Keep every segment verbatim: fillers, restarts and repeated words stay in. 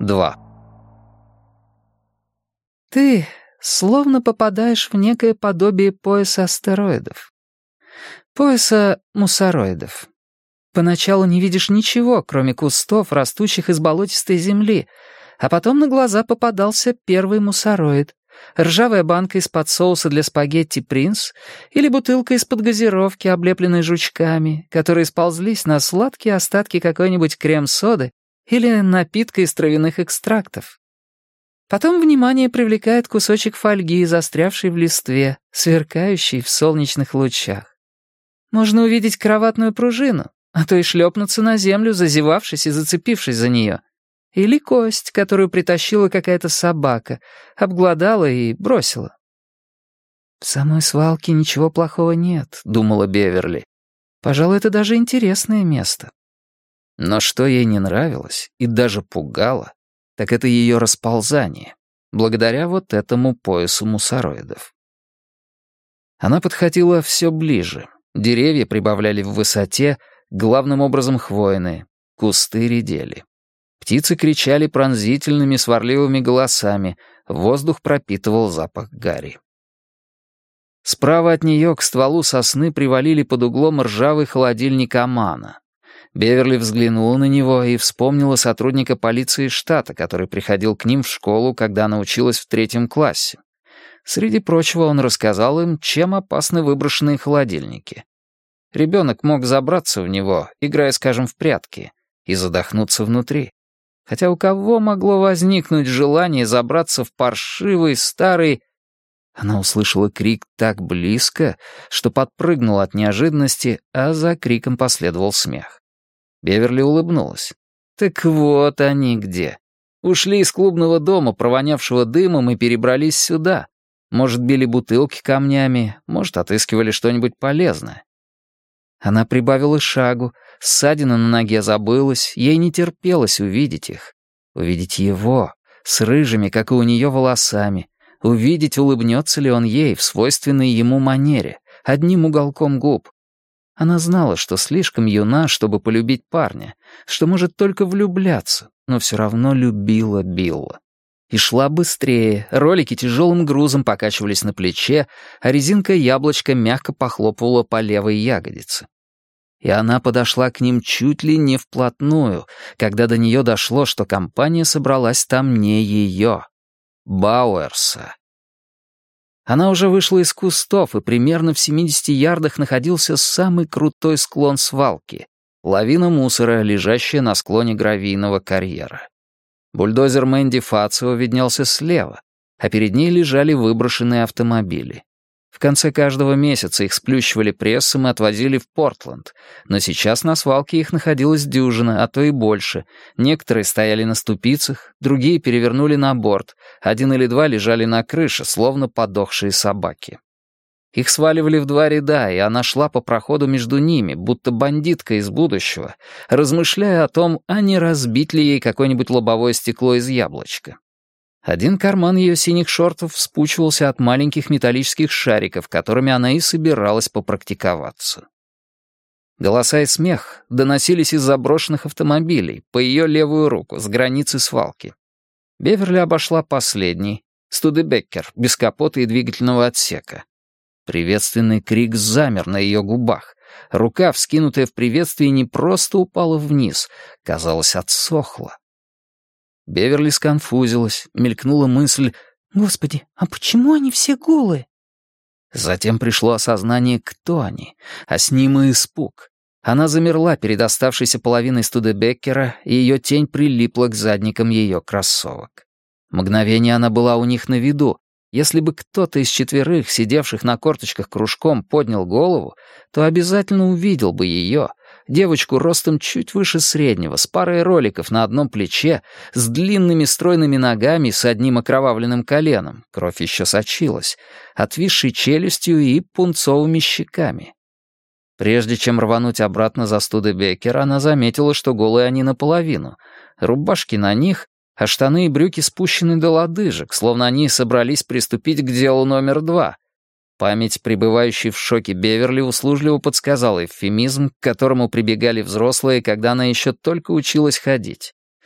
два. Ты словно попадаешь в некое подобие пояса астероидов. Пояса мусароидов. Поначалу не видишь ничего, кроме кустов, растущих из болотистой земли, а потом на глаза попадался первый мусароид. Ржавая банка из-под соуса для спагетти «Принц» или бутылка из-под газировки, облепленной жучками, которые сползлись на сладкие остатки какой-нибудь крем-соды или напитка из травяных экстрактов. Потом внимание привлекает кусочек фольги, застрявший в листве, сверкающий в солнечных лучах. Можно увидеть кроватную пружину, а то и шлепнуться на землю, зазевавшись и зацепившись за нее. Или кость, которую притащила какая-то собака, обглодала и бросила. «В самой свалке ничего плохого нет», — думала Беверли. «Пожалуй, это даже интересное место». Но что ей не нравилось и даже пугало, так это ее расползание, благодаря вот этому поясу мусароидов. Она подходила все ближе. Деревья прибавляли в высоте, главным образом хвойные, кусты редели. Птицы кричали пронзительными сварливыми голосами, воздух пропитывал запах гари. Справа от нее к стволу сосны привалили под углом ржавый холодильник Амана. Беверли взглянула на него и вспомнила сотрудника полиции штата, который приходил к ним в школу, когда она училась в третьем классе. Среди прочего он рассказал им, чем опасны выброшенные холодильники. Ребенок мог забраться в него, играя, скажем, в прятки, и задохнуться внутри. Хотя у кого могло возникнуть желание забраться в паршивый старый... Она услышала крик так близко, что подпрыгнула от неожиданности, а за криком последовал смех. Беверли улыбнулась. Так вот они где. Ушли из клубного дома, провонявшего дымом, и перебрались сюда. Может, били бутылки камнями, может, отыскивали что-нибудь полезное. Она прибавила шагу, ссадина на ноге забылась, ей не терпелось увидеть их. Увидеть его, с рыжими, как и у нее, волосами. Увидеть, улыбнется ли он ей в свойственной ему манере, одним уголком губ. Она знала, что слишком юна, чтобы полюбить парня, что может только влюбляться, но все равно любила Билла. И шла быстрее, ролики тяжелым грузом покачивались на плече, а резинка яблочка мягко похлопывала по левой ягодице. И она подошла к ним чуть ли не вплотную, когда до нее дошло, что компания собралась там не ее, Бауэрса. Она уже вышла из кустов, и примерно в семидесяти ярдах находился самый крутой склон свалки, лавина мусора, лежащая на склоне гравийного карьера. Бульдозер Мэнди Фацио виднелся слева, а перед ней лежали выброшенные автомобили. В конце каждого месяца их сплющивали прессом и отвозили в Портленд, но сейчас на свалке их находилось дюжина, а то и больше. Некоторые стояли на ступицах, другие перевернули на борт, один или два лежали на крыше, словно подохшие собаки. Их сваливали в два ряда, и она шла по проходу между ними, будто бандитка из будущего, размышляя о том, а не разбить ли ей какое-нибудь лобовое стекло из яблочка. Один карман ее синих шортов вспучивался от маленьких металлических шариков, которыми она и собиралась попрактиковаться. Голоса и смех доносились из заброшенных автомобилей по ее левую руку с границы свалки. Беверли обошла последний, Студебеккер, без капота и двигательного отсека. Приветственный крик замер на ее губах. Рука, вскинутая в приветствии, не просто упала вниз, казалось, отсохла. Беверли сконфузилась, мелькнула мысль: «Господи, а почему они все голые?» Затем пришло осознание, кто они, а с ним и испуг. Она замерла перед оставшейся половиной Студебеккера, и ее тень прилипла к задникам ее кроссовок. Мгновение она была у них на виду. Если бы кто-то из четверых, сидевших на корточках кружком, поднял голову, то обязательно увидел бы ее, девочку ростом чуть выше среднего, с парой роликов на одном плече, с длинными стройными ногами, с одним окровавленным коленом, кровь еще сочилась, отвисшей челюстью и пунцовыми щеками. Прежде чем рвануть обратно за Студебеккера, она заметила, что голые они наполовину, рубашки на них, а штаны и брюки спущены до лодыжек, словно они собрались приступить к делу номер два. Память, пребывающей в шоке Беверли, услужливо подсказала эвфемизм, к которому прибегали взрослые, когда она еще только училась ходить.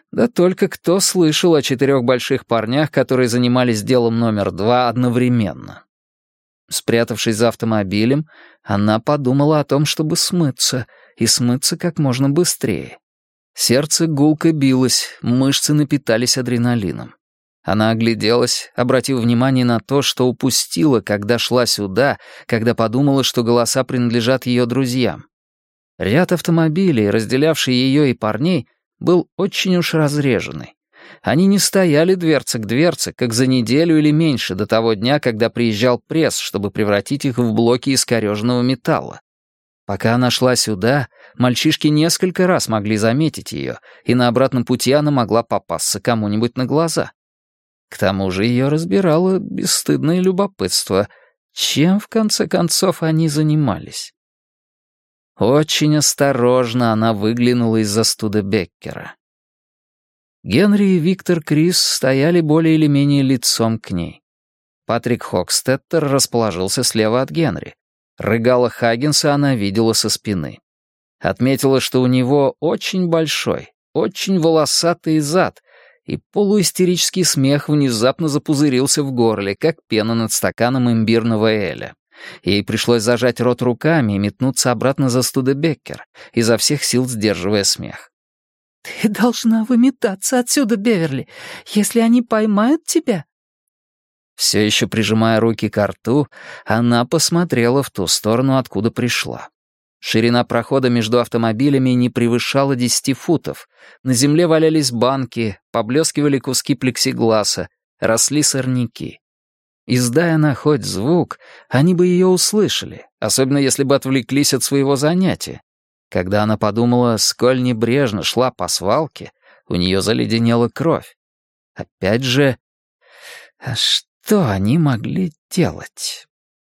Да только кто слышал о четырех больших парнях, которые занимались делом номер два одновременно? Спрятавшись за автомобилем, она подумала о том, чтобы смыться, и смыться как можно быстрее. Сердце гулко билось, мышцы напитались адреналином. Она огляделась, обратив внимание на то, что упустила, когда шла сюда, когда подумала, что голоса принадлежат ее друзьям. Ряд автомобилей, разделявший ее и парней, был очень уж разреженный. Они не стояли дверца к дверце, как за неделю или меньше до того дня, когда приезжал пресс, чтобы превратить их в блоки искореженного металла. Пока она шла сюда, мальчишки несколько раз могли заметить ее, и на обратном пути она могла попасться кому-нибудь на глаза. К тому же ее разбирало бесстыдное любопытство. Чем, в конце концов, они занимались? Очень осторожно она выглянула из-за Студебеккера. Генри и Виктор Крис стояли более или менее лицом к ней. Патрик Хокстеттер расположился слева от Генри. Рыгала Хаггинса она видела со спины. Отметила, что у него очень большой, очень волосатый зад, и полуистерический смех внезапно запузырился в горле, как пена над стаканом имбирного эля. Ей пришлось зажать рот руками и метнуться обратно за Студебеккер, изо всех сил сдерживая смех. «Ты должна выметаться отсюда, Беверли, если они поймают тебя». Все еще прижимая руки к рту, она посмотрела в ту сторону, откуда пришла. Ширина прохода между автомобилями не превышала десяти футов. На земле валялись банки, поблескивали куски плексигласа, росли сорняки. Издай она хоть звук, они бы ее услышали, особенно если бы отвлеклись от своего занятия. Когда она подумала, сколь небрежно шла по свалке, у нее заледенела кровь. Опять же, а что они могли делать?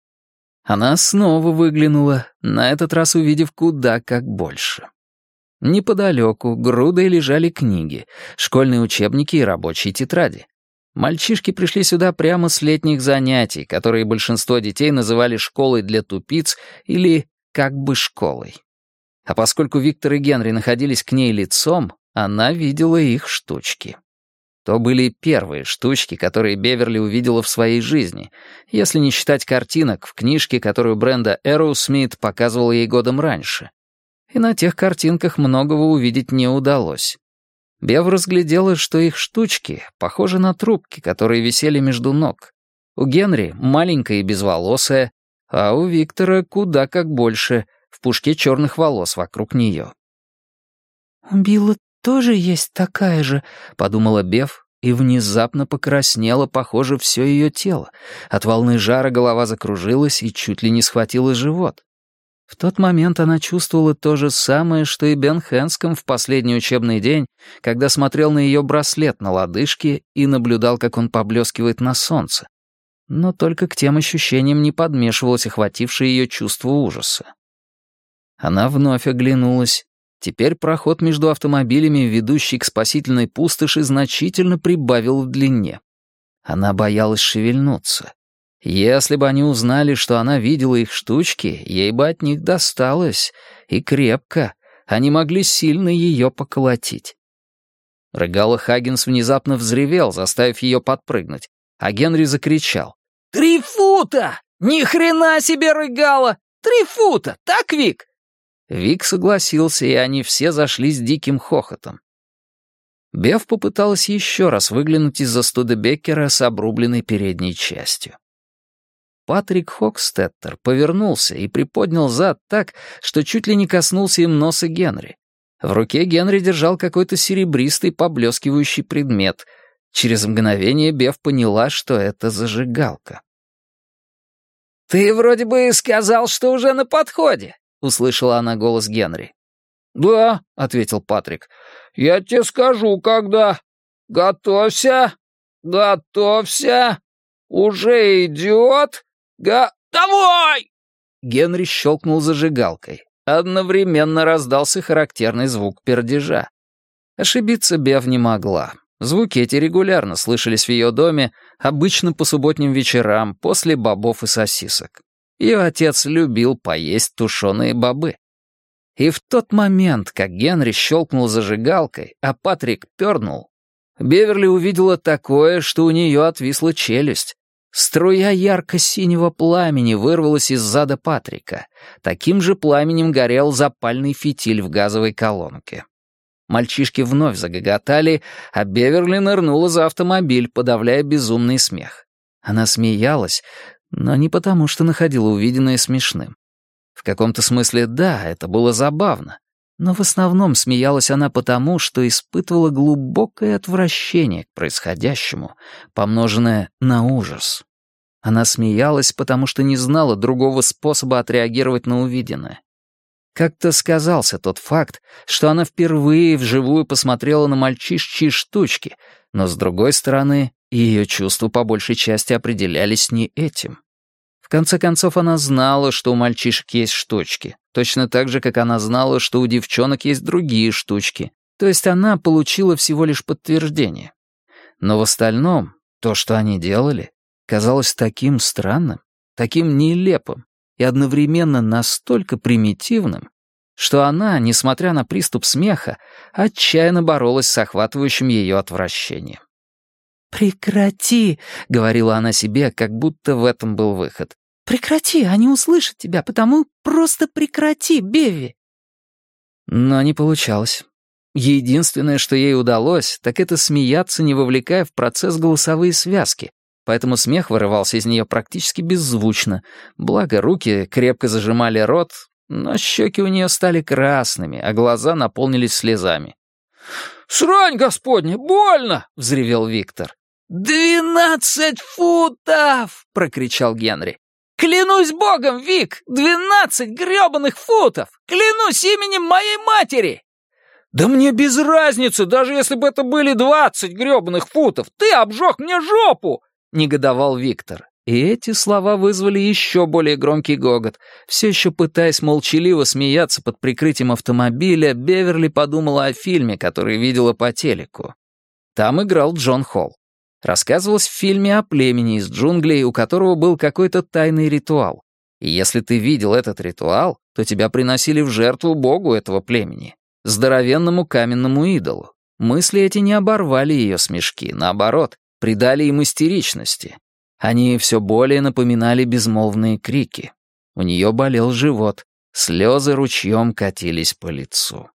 Она снова выглянула, на этот раз увидев куда как больше. Неподалеку грудой лежали книги, школьные учебники и рабочие тетради. Мальчишки пришли сюда прямо с летних занятий, которые большинство детей называли школой для тупиц или как бы школой. А поскольку Виктор и Генри находились к ней лицом, она видела их штучки. То были первые штучки, которые Беверли увидела в своей жизни, если не считать картинок в книжке, которую Бренда Эроусмит показывала ей годом раньше. И на тех картинках многого увидеть не удалось. Бев разглядела, что их штучки похожи на трубки, которые висели между ног. У Генри маленькая и безволосая, а у Виктора куда как больше, в пушке черных волос вокруг нее. «У Билла тоже есть такая же», — подумала Бев, и внезапно покраснело, похоже, все ее тело. От волны жара голова закружилась и чуть ли не схватила живот. В тот момент она чувствовала то же самое, что и Бен Хэнском в последний учебный день, когда смотрел на ее браслет на лодыжке и наблюдал, как он поблескивает на солнце. Но только к тем ощущениям не подмешивалось охватившее ее чувство ужаса. Она вновь оглянулась. Теперь проход между автомобилями, ведущий к спасительной пустоши, значительно прибавил в длине. Она боялась шевельнуться. Если бы они узнали, что она видела их штучки, ей бы от них досталось. И крепко. Они могли сильно ее поколотить. Рыгала Хаггинс внезапно взревел, заставив ее подпрыгнуть, а Генри закричал. «Три фута! Ни хрена себе, Рыгала! Три фута! Так, Вик?» Вик согласился, и они все зашлись диким хохотом. Бев попыталась еще раз выглянуть из-за Студебеккера с обрубленной передней частью. Патрик Хокстеттер повернулся и приподнял зад так, что чуть ли не коснулся им носа Генри. В руке Генри держал какой-то серебристый поблескивающий предмет. Через мгновение Бев поняла, что это зажигалка. «Ты вроде бы сказал, что уже на подходе», — услышала она голос Генри. «Да», — ответил Патрик, — «я тебе скажу, когда. Готовься, готовься, уже идет, го... Давай!» Генри щелкнул зажигалкой. Одновременно раздался характерный звук пердежа. Ошибиться Бев не могла. Звуки эти регулярно слышались в ее доме, обычно по субботним вечерам, после бобов и сосисок. Ее отец любил поесть тушеные бобы. И в тот момент, как Генри щелкнул зажигалкой, а Патрик пернул, Беверли увидела такое, что у нее отвисла челюсть. Струя ярко-синего пламени вырвалась из зада Патрика. Таким же пламенем горел запальный фитиль в газовой колонке. Мальчишки вновь загоготали, а Беверли нырнула за автомобиль, подавляя безумный смех. Она смеялась, но не потому, что находила увиденное смешным. В каком-то смысле, да, это было забавно, но в основном смеялась она потому, что испытывала глубокое отвращение к происходящему, помноженное на ужас. Она смеялась, потому что не знала другого способа отреагировать на увиденное. Как-то сказался тот факт, что она впервые вживую посмотрела на мальчишечьи штучки, но, с другой стороны, ее чувства по большей части определялись не этим. В конце концов, она знала, что у мальчишек есть штучки, точно так же, как она знала, что у девчонок есть другие штучки, то есть она получила всего лишь подтверждение. Но в остальном, то, что они делали, казалось таким странным, таким нелепым и одновременно настолько примитивным, что она, несмотря на приступ смеха, отчаянно боролась с охватывающим ее отвращением. «Прекрати!» — говорила она себе, как будто в этом был выход. «Прекрати, они услышат тебя, потому просто прекрати, Беви!» Но не получалось. Единственное, что ей удалось, так это смеяться, не вовлекая в процесс голосовые связки, поэтому смех вырывался из нее практически беззвучно, благо руки крепко зажимали рот, но щеки у нее стали красными, а глаза наполнились слезами. «Срань господня, больно!» — взревел Виктор. «Двенадцать футов!» — прокричал Генри. «Клянусь богом, Вик, двенадцать грёбаных футов! Клянусь именем моей матери!» «Да мне без разницы, даже если бы это были двадцать грёбаных футов! Ты обжег мне жопу!» — негодовал Виктор. И эти слова вызвали еще более громкий гогот. Все еще пытаясь молчаливо смеяться под прикрытием автомобиля, Беверли подумала о фильме, который видела по телеку. Там играл Джон Холл. Рассказывалось в фильме о племени из джунглей, у которого был какой-то тайный ритуал. И если ты видел этот ритуал, то тебя приносили в жертву богу этого племени, здоровенному каменному идолу. Мысли эти не оборвали ее смешки, наоборот, придали им истеричности. Они все более напоминали безмолвные крики. У нее болел живот, слезы ручьем катились по лицу.